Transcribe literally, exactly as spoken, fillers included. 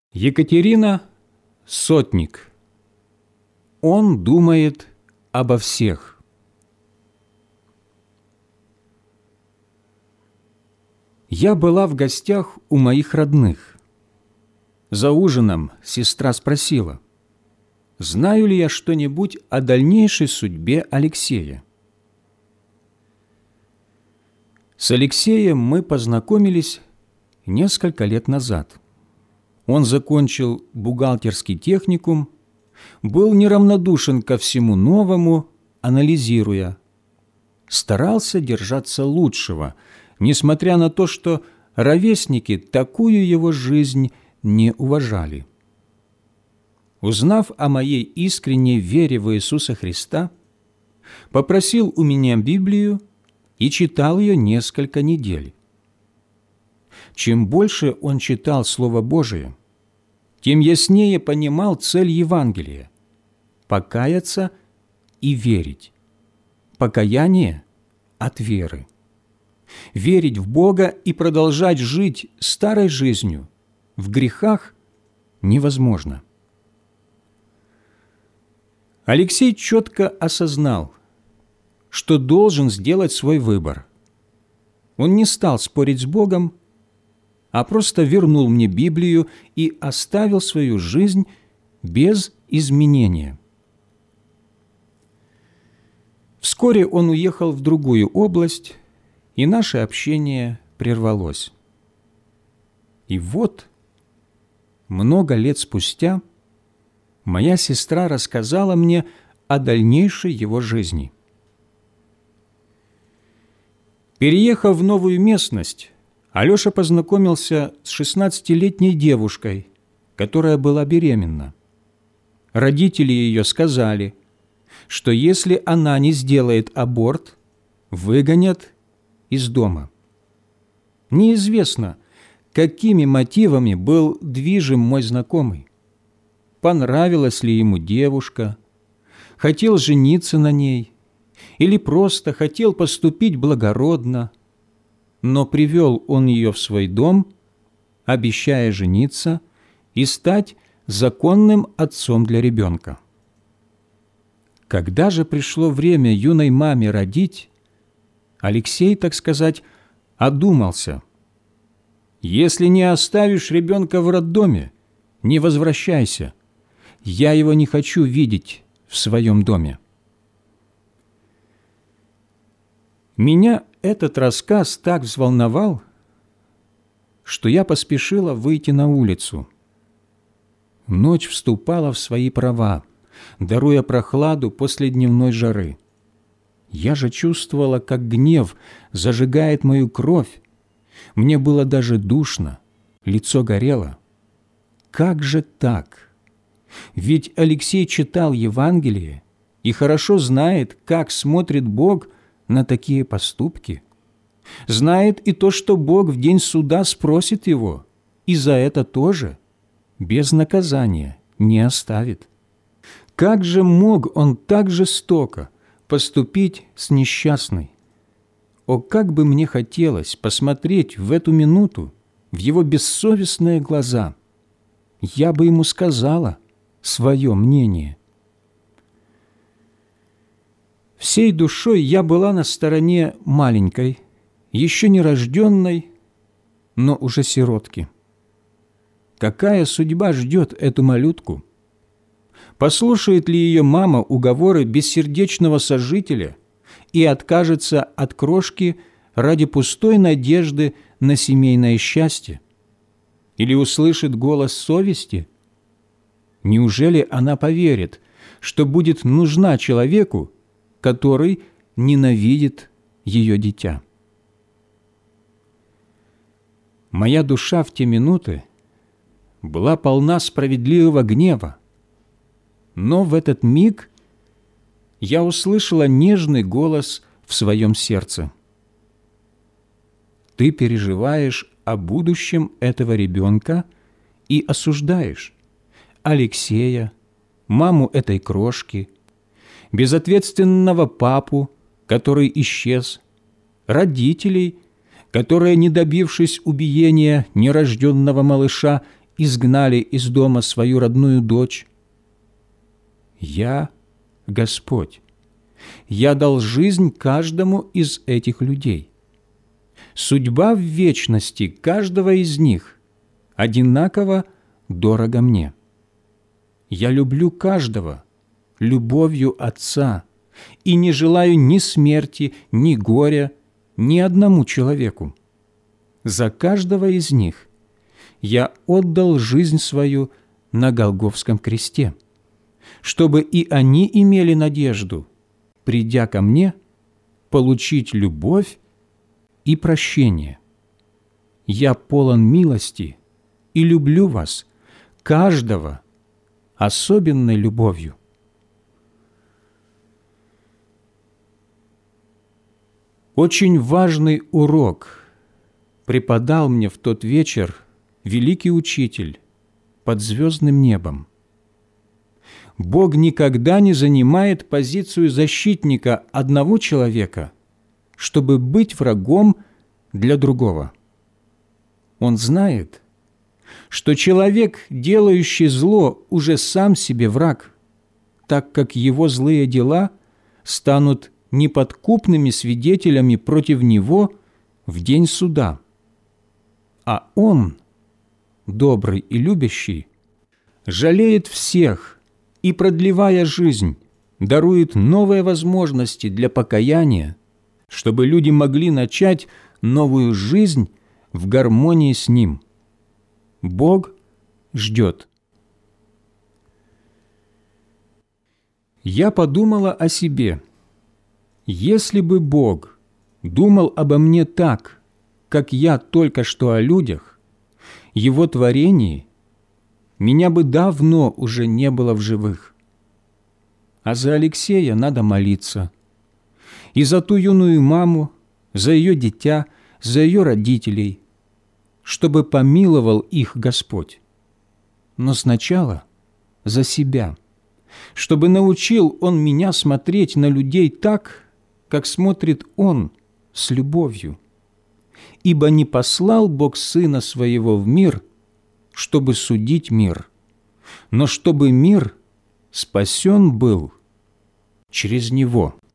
Екатерина Сотник. Он думает обо всех. Я была в гостях у моих родных. За ужином сестра спросила, знаю ли я что-нибудь о дальнейшей судьбе Алексея. С Алексеем мы познакомились несколько лет назад. Он закончил бухгалтерский техникум, был неравнодушен ко всему новому, анализируя. Старался держаться лучшего, несмотря на то, что ровесники такую его жизнь не уважали. Узнав о моей искренней вере в Иисуса Христа, попросил у меня Библию и читал ее несколько недель. Чем больше он читал Слово Божие, тем яснее понимал цель Евангелия – покаяться и верить. Покаяние от веры. Верить в Бога и продолжать жить старой жизнью в грехах невозможно. Алексей четко осознал, что должен сделать свой выбор. Он не стал спорить с Богом, а просто вернул мне Библию и оставил свою жизнь без изменения. Вскоре он уехал в другую область, и наше общение прервалось. И вот, много лет спустя, моя сестра рассказала мне о дальнейшей его жизни. Переехав в новую местность, Алеша познакомился с шестнадцатилетней девушкой, которая была беременна. Родители ее сказали, что если она не сделает аборт, выгонят из дома. Неизвестно, какими мотивами был движим мой знакомый. Понравилась ли ему девушка, хотел жениться на ней или просто хотел поступить благородно, но привел он ее в свой дом, обещая жениться и стать законным отцом для ребенка. Когда же пришло время юной маме родить, Алексей, так сказать, одумался. «Если не оставишь ребенка в роддоме, не возвращайся. Я его не хочу видеть в своем доме». Меня этот рассказ так взволновал, что я поспешила выйти на улицу. Ночь вступала в свои права, даруя прохладу после дневной жары. Я же чувствовала, как гнев зажигает мою кровь. Мне было даже душно, лицо горело. Как же так? Ведь Алексей читал Евангелие и хорошо знает, как смотрит Бог на такие поступки. Знает и то, что Бог в день суда спросит его, и за это тоже без наказания не оставит. Как же мог он так жестоко поступить с несчастной? О, как бы мне хотелось посмотреть в эту минуту в его бессовестные глаза! Я бы ему сказала свое мнение. Всей душой я была на стороне маленькой, еще не рожденной, но уже сиротки. Какая судьба ждет эту малютку? Послушает ли ее мама уговоры бессердечного сожителя и откажется от крошки ради пустой надежды на семейное счастье? Или услышит голос совести? Неужели она поверит, что будет нужна человеку, который ненавидит ее дитя? Моя душа в те минуты была полна справедливого гнева, но в этот миг я услышала нежный голос в своем сердце. Ты переживаешь о будущем этого ребенка и осуждаешь Алексея, маму этой крошки, безответственного папу, который исчез, родителей, которые, не добившись убиения нерожденного малыша, изгнали из дома свою родную дочь? Я Господь. Я дал жизнь каждому из этих людей. Судьба в вечности каждого из них одинаково дорого мне. Я люблю каждого любовью Отца и не желаю ни смерти, ни горя ни одному человеку. За каждого из них я отдал жизнь свою на Голгофском кресте, чтобы и они имели надежду, придя ко мне, получить любовь и прощение. Я полон милости и люблю вас, каждого, особенной любовью. Очень важный урок преподал мне в тот вечер великий учитель под звездным небом. Бог никогда не занимает позицию защитника одного человека, чтобы быть врагом для другого. Он знает, что человек, делающий зло, уже сам себе враг, так как его злые дела станут неподкупными свидетелями против него в день суда. А он, добрый и любящий, жалеет всех и, продлевая жизнь, дарует новые возможности для покаяния, чтобы люди могли начать новую жизнь в гармонии с Ним. Бог ждет. Я подумала о себе. Если бы Бог думал обо мне так, как я только что о людях, Его творении, меня бы давно уже не было в живых. А за Алексея надо молиться. И за ту юную маму, за ее дитя, за ее родителей, чтобы помиловал их Господь. Но сначала за себя, чтобы научил Он меня смотреть на людей так, как смотрит Он с любовью. Ибо не послал Бог Сына Своего в мир, чтобы судить мир, но чтобы мир спасен был через Него».